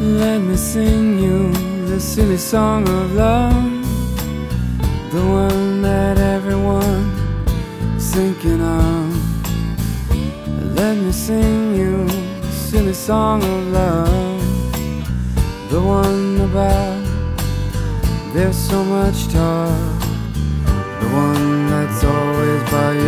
Let me sing you the silly song of love, the one that everyone is thinking of. Let me sing you the silly song of love, the one about there's so much talk, the one that's always by your